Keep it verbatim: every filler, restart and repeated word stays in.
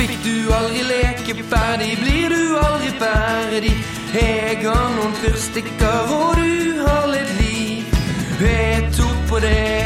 Fikk du aldri leke ferdig, blir du aldri ferdig. Jeg har noen fyrstikker, og du har litt liv. Jeg tok på det